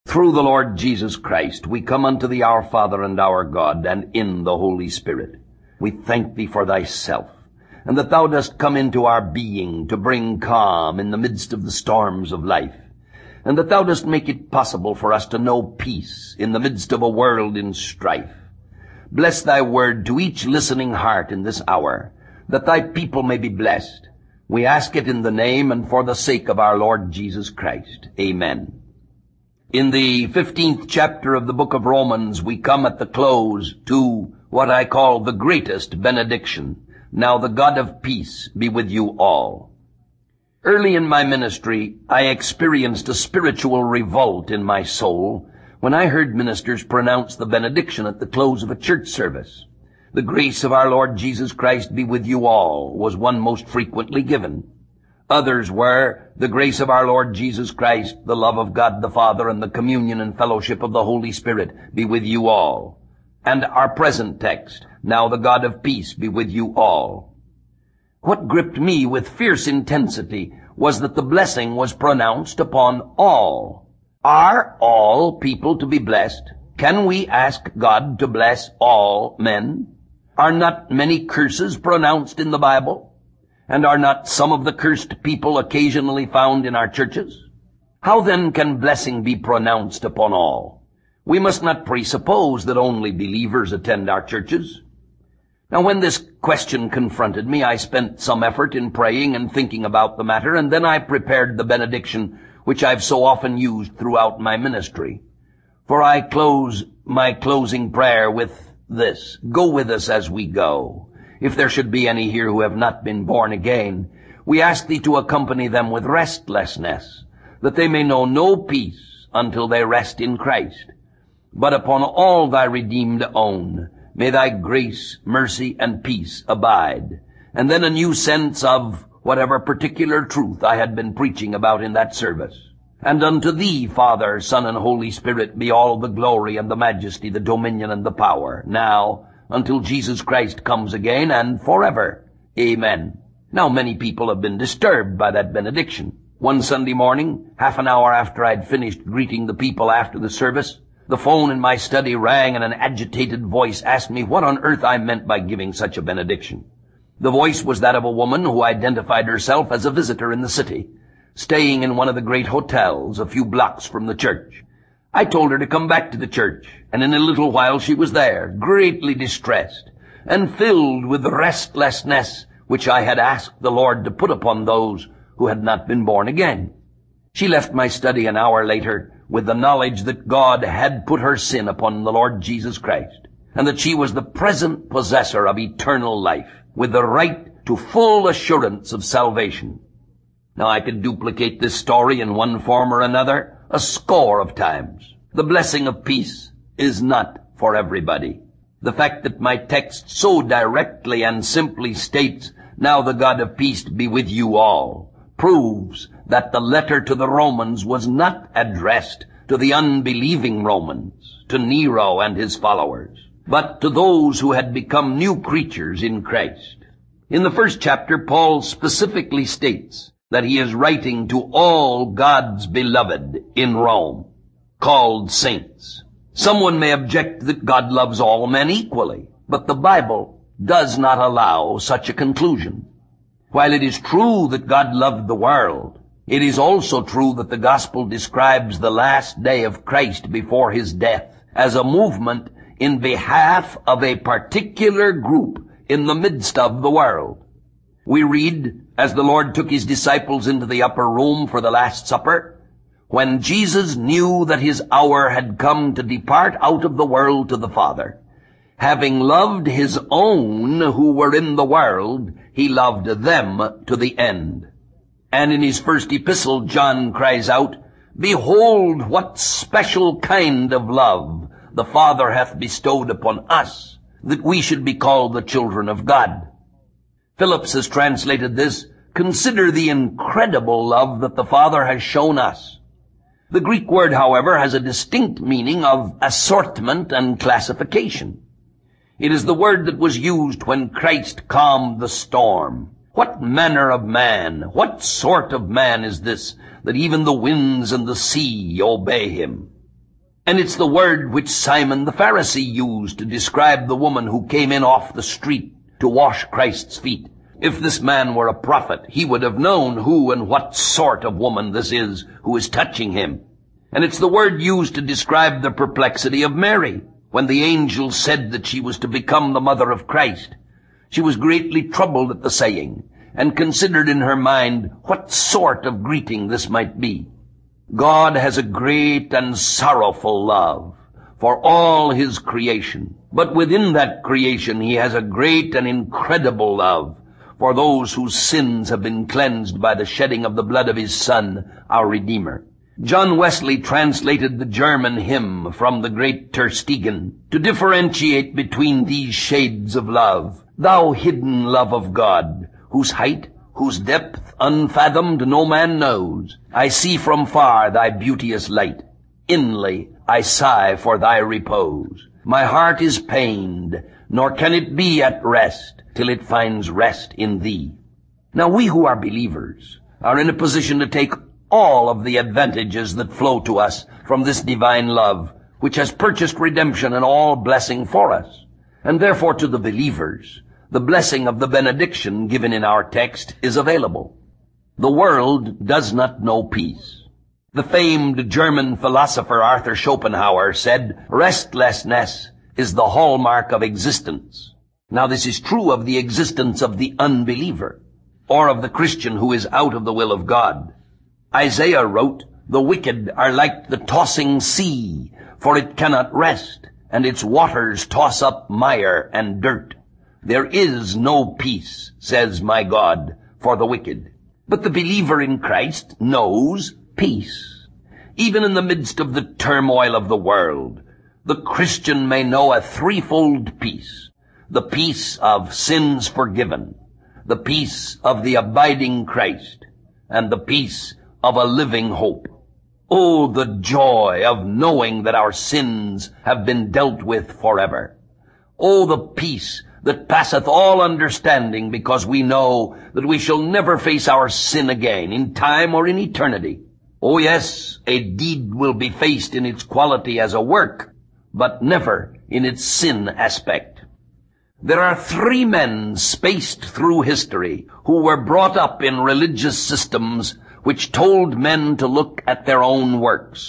Through the Lord Jesus Christ, we come unto thee, our Father and our God, and in the Holy Spirit. We thank thee for thyself, and that thou dost come into our being to bring calm in the midst of the storms of life, and that thou dost make it possible for us to know peace in the midst of a world in strife. Bless thy word to each listening heart in this hour, that thy people may be blessed. We ask it in the name and for the sake of our Lord Jesus Christ. Amen. In the 15th chapter of the book of Romans, we come at the close to what I call the greatest benediction. Now the God of peace be with you all. Early in my ministry, I experienced a spiritual revolt in my soul when I heard ministers pronounce the benediction at the close of a church service. The grace of our Lord Jesus Christ be with you all was one most frequently given. Others were, the grace of our Lord Jesus Christ, the love of God the Father, and the communion and fellowship of the Holy Spirit be with you all. And our present text, now the God of peace be with you all. What gripped me with fierce intensity was that the blessing was pronounced upon all. Are all people to be blessed? Can we ask God to bless all men? Are not many curses pronounced in the Bible? And are not some of the cursed people occasionally found in our churches? How then can blessing be pronounced upon all? We must not presuppose that only believers attend our churches. Now, when this question confronted me, I spent some effort in praying and thinking about the matter, and then I prepared the benediction which I've so often used throughout my ministry. For I close my closing prayer with this: go with us as we go. If there should be any here who have not been born again, we ask thee to accompany them with restlessness, that they may know no peace until they rest in Christ. But upon all thy redeemed own, may thy grace, mercy, and peace abide. And then a new sense of whatever particular truth I had been preaching about in that service. And unto thee, Father, Son, and Holy Spirit, be all the glory and the majesty, the dominion and the power, now, until Jesus Christ comes again, and forever. Amen. Now, many people have been disturbed by that benediction. One Sunday morning, half an hour after I'd finished greeting the people after the service, the phone in my study rang and an agitated voice asked me what on earth I meant by giving such a benediction. The voice was that of a woman who identified herself as a visitor in the city, staying in one of the great hotels a few blocks from the church. I told her to come back to the church, and in a little while she was there, greatly distressed, and filled with the restlessness which I had asked the Lord to put upon those who had not been born again. She left my study an hour later with the knowledge that God had put her sin upon the Lord Jesus Christ, and that she was the present possessor of eternal life, with the right to full assurance of salvation. Now, I could duplicate this story in one form or another a score of times. The blessing of peace is not for everybody. The fact that my text so directly and simply states, now the God of peace be with you all, proves that the letter to the Romans was not addressed to the unbelieving Romans, to Nero and his followers, but to those who had become new creatures in Christ. In the first chapter, Paul specifically states that he is writing to all God's beloved in Rome, called saints. Someone may object that God loves all men equally, but the Bible does not allow such a conclusion. While it is true that God loved the world, it is also true that the gospel describes the last day of Christ before his death as a movement in behalf of a particular group in the midst of the world. We read, as the Lord took his disciples into the upper room for the Last Supper, when Jesus knew that his hour had come to depart out of the world to the Father, having loved his own who were in the world, he loved them to the end. And in his first epistle, John cries out, behold, what special kind of love the Father hath bestowed upon us, that we should be called the children of God. Phillips has translated this, consider the incredible love that the Father has shown us. The Greek word, however, has a distinct meaning of assortment and classification. It is the word that was used when Christ calmed the storm. What manner of man, what sort of man is this, that even the winds and the sea obey him? And it's the word which Simon the Pharisee used to describe the woman who came in off the street to wash Christ's feet. If this man were a prophet, he would have known who and what sort of woman this is who is touching him. And it's the word used to describe the perplexity of Mary when the angel said that she was to become the mother of Christ. She was greatly troubled at the saying and considered in her mind what sort of greeting this might be. God has a great and sorrowful love for all his creation, but within that creation he has a great and incredible love for those whose sins have been cleansed by the shedding of the blood of his Son, our Redeemer. John Wesley translated the German hymn from the great Tersteegen to differentiate between these shades of love. Thou hidden love of God, whose height, whose depth unfathomed no man knows, I see from far thy beauteous light. Inly I sigh for thy repose. My heart is pained, nor can it be at rest till it finds rest in thee. Now we who are believers are in a position to take all of the advantages that flow to us from this divine love, which has purchased redemption and all blessing for us. And therefore to the believers, the blessing of the benediction given in our text is available. The world does not know peace. The famed German philosopher Arthur Schopenhauer said, restlessness is the hallmark of existence. Now this is true of the existence of the unbeliever, or of the Christian who is out of the will of God. Isaiah wrote, the wicked are like the tossing sea, for it cannot rest, and its waters toss up mire and dirt. There is no peace, says my God, for the wicked. But the believer in Christ knows peace. Even in the midst of the turmoil of the world, the Christian may know a threefold peace. The peace of sins forgiven, the peace of the abiding Christ, and the peace of a living hope. Oh, the joy of knowing that our sins have been dealt with forever. Oh, the peace that passeth all understanding, because we know that we shall never face our sin again in time or in eternity. Oh yes, a deed will be faced in its quality as a work, but never in its sin aspect. There are 3 men spaced through history who were brought up in religious systems which told men to look at their own works.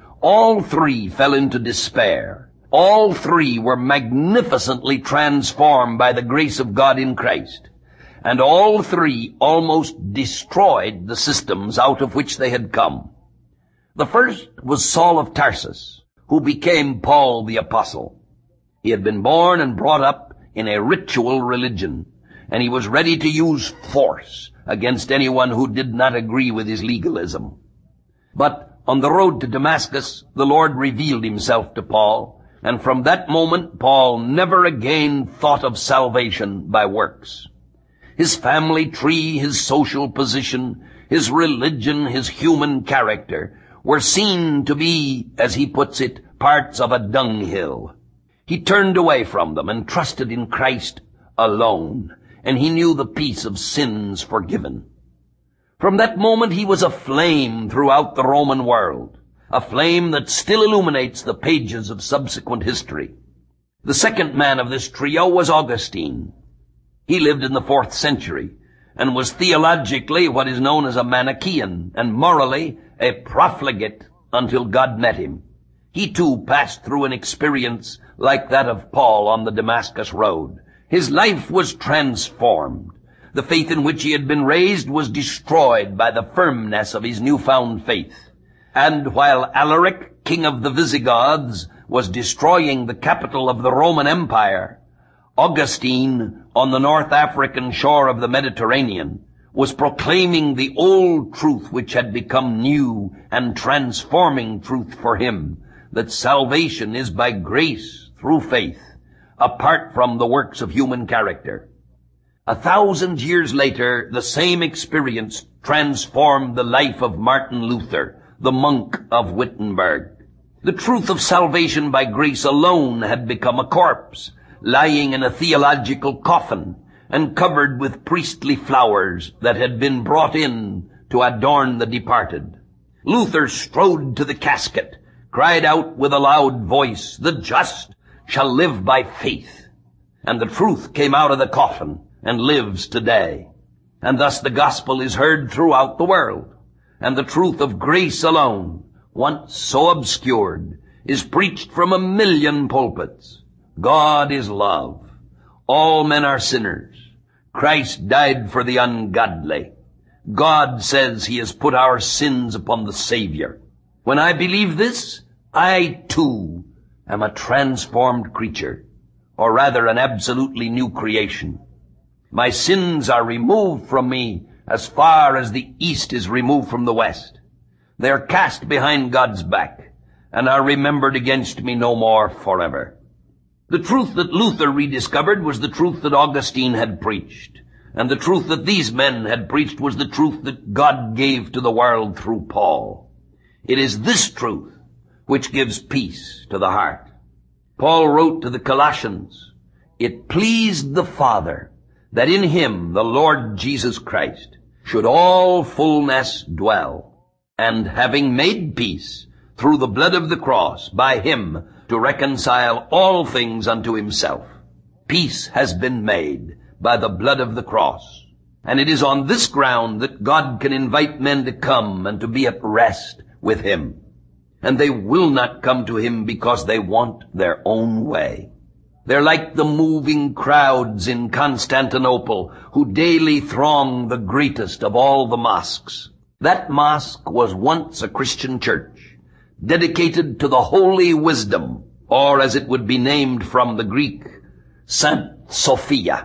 All 3 fell into despair. All 3 were magnificently transformed by the grace of God in Christ. And all 3 almost destroyed the systems out of which they had come. The first was Saul of Tarsus, who became Paul the Apostle. He had been born and brought up in a ritual religion, and he was ready to use force against anyone who did not agree with his legalism. But on the road to Damascus, the Lord revealed himself to Paul, and from that moment Paul never again thought of salvation by works. His family tree, his social position, his religion, his human character were seen to be, as he puts it, parts of a dunghill. He turned away from them and trusted in Christ alone, and he knew the peace of sins forgiven. From that moment he was a flame throughout the Roman world, a flame that still illuminates the pages of subsequent history. The second man of this trio was Augustine. He lived in the 4th century and was theologically what is known as a Manichaean, and morally a profligate until God met him. He too passed through an experience like that of Paul on the Damascus road. His life was transformed. The faith in which he had been raised was destroyed by the firmness of his newfound faith. And while Alaric, king of the Visigoths, was destroying the capital of the Roman Empire, Augustine, on the North African shore of the Mediterranean, was proclaiming the old truth which had become new and transforming truth for him, that salvation is by grace through faith, apart from the works of human character. 1,000 years later, the same experience transformed the life of Martin Luther, the monk of Wittenberg. The truth of salvation by grace alone had become a corpse, lying in a theological coffin and covered with priestly flowers that had been brought in to adorn the departed. Luther strode to the casket, cried out with a loud voice, "The just shall live by faith." And the truth came out of the coffin and lives today. And thus the gospel is heard throughout the world. And the truth of grace alone, once so obscured, is preached from 1,000,000 pulpits. God is love. All men are sinners. Christ died for the ungodly. God says he has put our sins upon the Savior. When I believe this, I too am a transformed creature, or rather an absolutely new creation. My sins are removed from me as far as the east is removed from the west. They are cast behind God's back and are remembered against me no more forever. The truth that Luther rediscovered was the truth that Augustine had preached, and the truth that these men had preached was the truth that God gave to the world through Paul. It is this truth which gives peace to the heart. Paul wrote to the Colossians, "It pleased the Father that in him, the Lord Jesus Christ, should all fullness dwell, and having made peace through the blood of the cross, by him to reconcile all things unto himself." Peace has been made by the blood of the cross. And it is on this ground that God can invite men to come and to be at rest with him. And they will not come to him because they want their own way. They're like the moving crowds in Constantinople who daily throng the greatest of all the mosques. That mosque was once a Christian church, dedicated to the Holy Wisdom, or as it would be named from the Greek, Saint Sophia.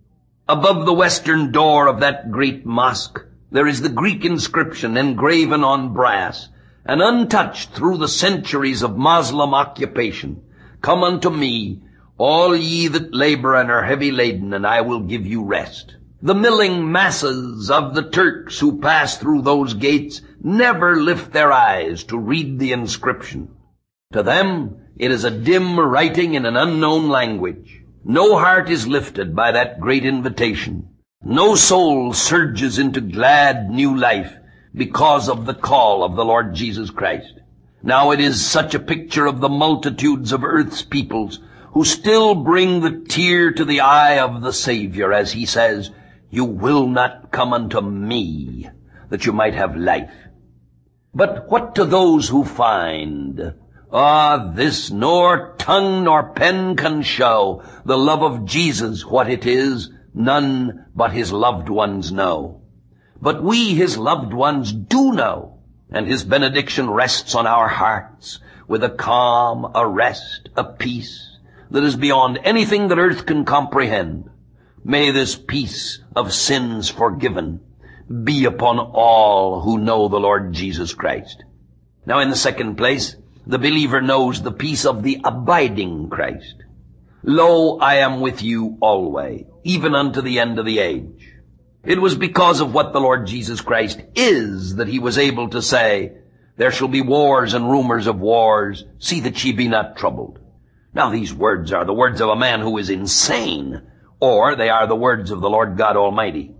Above the western door of that great mosque, there is the Greek inscription engraven on brass, and untouched through the centuries of Muslim occupation, "Come unto me, all ye that labor and are heavy laden, and I will give you rest." The milling masses of the Turks who pass through those gates never lift their eyes to read the inscription. To them, it is a dim writing in an unknown language. No heart is lifted by that great invitation. No soul surges into glad new life because of the call of the Lord Jesus Christ. Now it is such a picture of the multitudes of earth's peoples who still bring the tear to the eye of the Savior as he says, "You will not come unto me that you might have life." But what to those who find, this nor tongue nor pen can show, the love of Jesus, what it is, none but his loved ones know. But we, his loved ones, do know, and his benediction rests on our hearts with a calm, a rest, a peace that is beyond anything that earth can comprehend. May this peace of sins forgiven be upon all who know the Lord Jesus Christ. Now, in the second place, the believer knows the peace of the abiding Christ. "Lo, I am with you always, even unto the end of the age." It was because of what the Lord Jesus Christ is that he was able to say, "There shall be wars and rumors of wars. See that ye be not troubled." Now these words are the words of a man who is insane, or they are the words of the Lord God Almighty.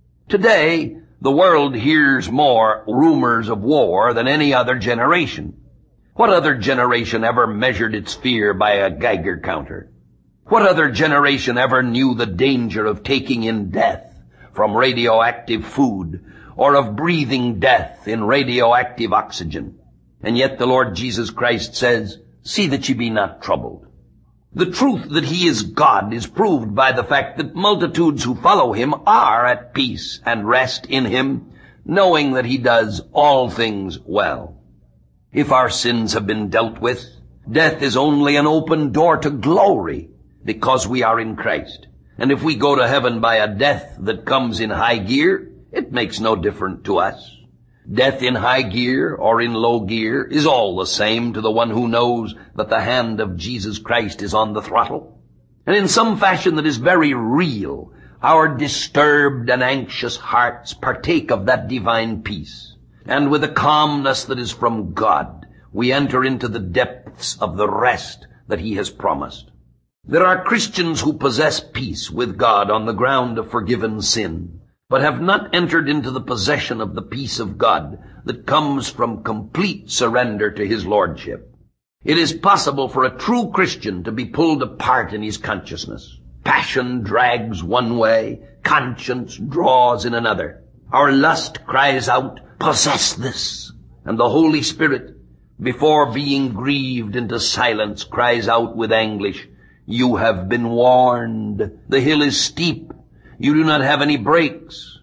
Today, the world hears more rumors of war than any other generation. What other generation ever measured its fear by a Geiger counter? What other generation ever knew the danger of taking in death from radioactive food, or of breathing death in radioactive oxygen? And yet the Lord Jesus Christ says, "See that ye be not troubled." The truth that he is God is proved by the fact that multitudes who follow him are at peace and rest in him, knowing that he does all things well. If our sins have been dealt with, death is only an open door to glory because we are in Christ. And if we go to heaven by a death that comes in high gear, it makes no difference to us. Death in high gear or in low gear is all the same to the one who knows that the hand of Jesus Christ is on the throttle. And in some fashion that is very real, our disturbed and anxious hearts partake of that divine peace. And with a calmness that is from God, we enter into the depths of the rest that he has promised. There are Christians who possess peace with God on the ground of forgiven sin, but have not entered into the possession of the peace of God that comes from complete surrender to his lordship. It is possible for a true Christian to be pulled apart in his consciousness. Passion drags one way, conscience draws in another. Our lust cries out, "Possess this." And the Holy Spirit, before being grieved into silence, cries out with anguish, "You have been warned. The hill is steep. You do not have any brakes.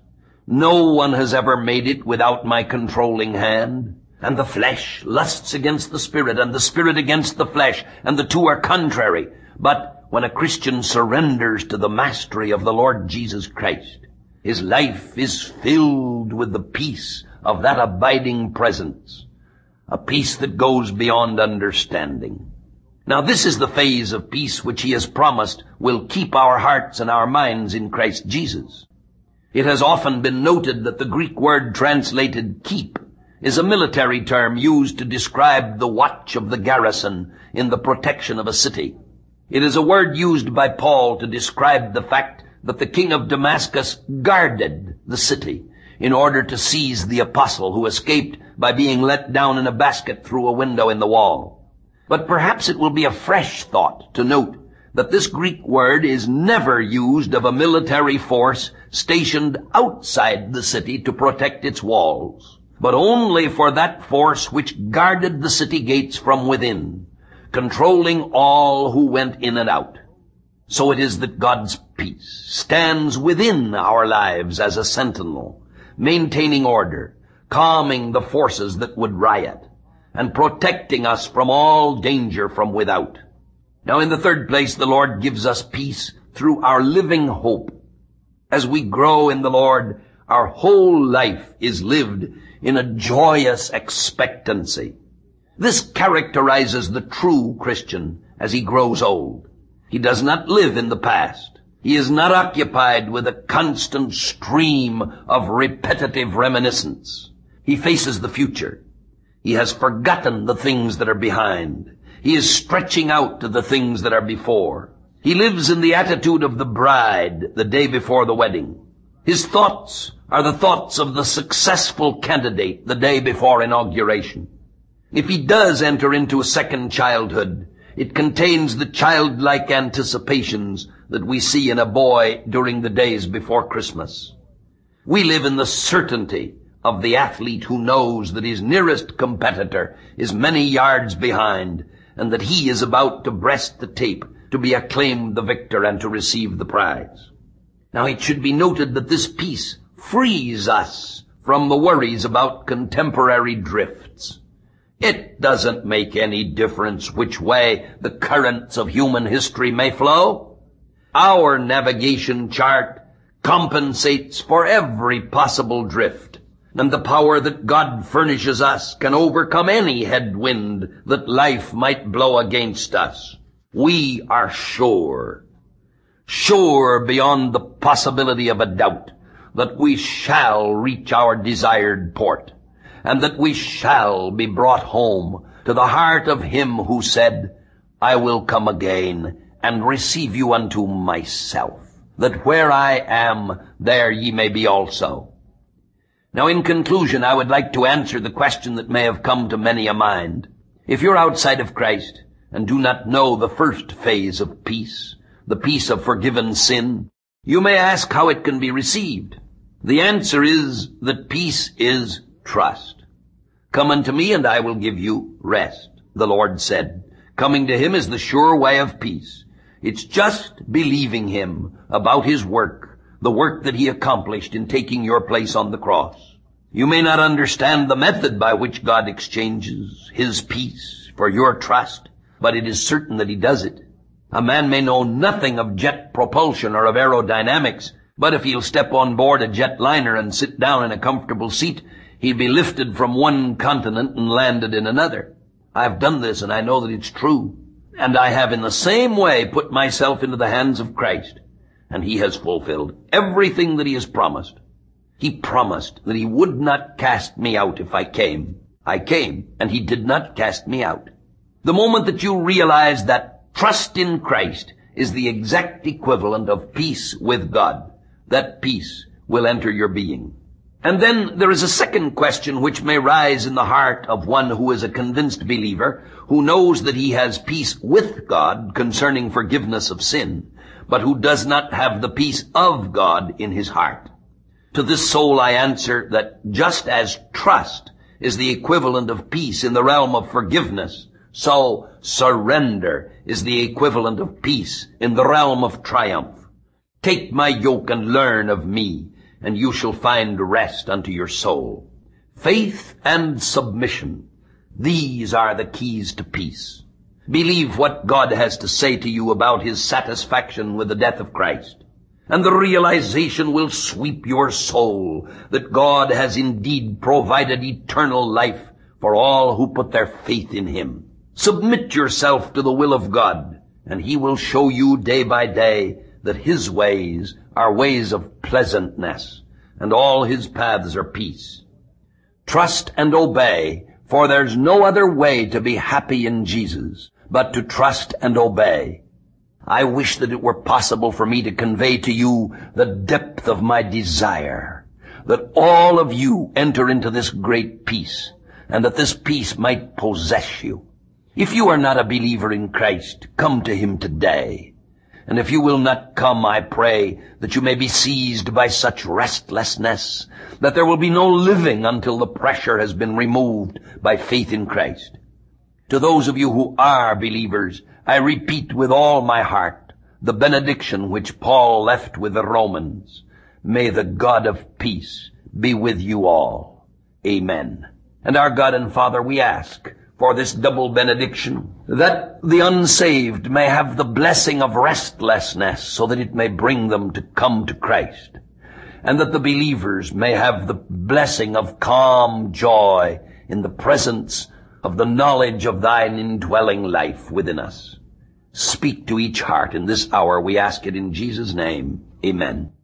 No one has ever made it without my controlling hand. And the flesh lusts against the Spirit, and the Spirit against the flesh, and the two are contrary." But when a Christian surrenders to the mastery of the Lord Jesus Christ, his life is filled with the peace of that abiding presence, a peace that goes beyond understanding. Now this is the phase of peace which he has promised will keep our hearts and our minds in Christ Jesus. It has often been noted that the Greek word translated keep is a military term used to describe the watch of the garrison in the protection of a city. It is a word used by Paul to describe the fact that the king of Damascus guarded the city in order to seize the apostle who escaped by being let down in a basket through a window in the wall. But perhaps it will be a fresh thought to note that this Greek word is never used of a military force stationed outside the city to protect its walls, but only for that force which guarded the city gates from within, controlling all who went in and out. So it is that God's peace stands within our lives as a sentinel, maintaining order, calming the forces that would riot, and protecting us from all danger from without. Now in the third place, the Lord gives us peace through our living hope. As we grow in the Lord, our whole life is lived in a joyous expectancy. This characterizes the true Christian as he grows old. He does not live in the past. He is not occupied with a constant stream of repetitive reminiscence. He faces the future. He has forgotten the things that are behind. He is stretching out to the things that are before. He lives in the attitude of the bride the day before the wedding. His thoughts are the thoughts of the successful candidate the day before inauguration. If he does enter into a second childhood, it contains the childlike anticipations that we see in a boy during the days before Christmas. We live in the certainty of the athlete who knows that his nearest competitor is many yards behind and that he is about to breast the tape to be acclaimed the victor and to receive the prize. Now it should be noted that this peace frees us from the worries about contemporary drifts. It doesn't make any difference which way the currents of human history may flow. Our navigation chart compensates for every possible drift, and the power that God furnishes us can overcome any headwind that life might blow against us. We are sure beyond the possibility of a doubt, that we shall reach our desired port, and that we shall be brought home to the heart of him who said, "I will come again and receive you unto myself, that where I am, there ye may be also." Now in conclusion, I would like to answer the question that may have come to many a mind. If you're outside of Christ and do not know the first phase of peace, the peace of forgiven sin, you may ask how it can be received. The answer is that peace is trust. "Come unto me and I will give you rest," the Lord said. Coming to him is the sure way of peace. It's just believing him about his work, the work that he accomplished in taking your place on the cross. You may not understand the method by which God exchanges his peace for your trust, but it is certain that he does it. A man may know nothing of jet propulsion or of aerodynamics, but if he'll step on board a jet liner and sit down in a comfortable seat, he'll be lifted from one continent and landed in another. I've done this and I know that it's true. And I have in the same way put myself into the hands of Christ, and he has fulfilled everything that he has promised. He promised that he would not cast me out if I came. I came, and he did not cast me out. The moment that you realize that trust in Christ is the exact equivalent of peace with God, that peace will enter your being. And then there is a second question which may rise in the heart of one who is a convinced believer, who knows that he has peace with God concerning forgiveness of sin, but who does not have the peace of God in his heart. To this soul I answer that just as trust is the equivalent of peace in the realm of forgiveness, so surrender is the equivalent of peace in the realm of triumph. Take my yoke and learn of me, and you shall find rest unto your soul. Faith and submission, these are the keys to peace. Believe what God has to say to you about his satisfaction with the death of Christ, and the realization will sweep your soul that God has indeed provided eternal life for all who put their faith in him. Submit yourself to the will of God, and he will show you day by day that his ways are ways of pleasantness, and all his paths are peace. Trust and obey, for there's no other way to be happy in Jesus but to trust and obey. I wish that it were possible for me to convey to you the depth of my desire, that all of you enter into this great peace, and that this peace might possess you. If you are not a believer in Christ, come to him today. And if you will not come, I pray that you may be seized by such restlessness that there will be no living until the pressure has been removed by faith in Christ. To those of you who are believers, I repeat with all my heart the benediction which Paul left with the Romans. May the God of peace be with you all. Amen. And our God and Father, we ask for this double benediction, that the unsaved may have the blessing of restlessness so that it may bring them to come to Christ, and that the believers may have the blessing of calm joy in the presence of the knowledge of thine indwelling life within us. Speak to each heart in this hour, we ask it in Jesus' name. Amen.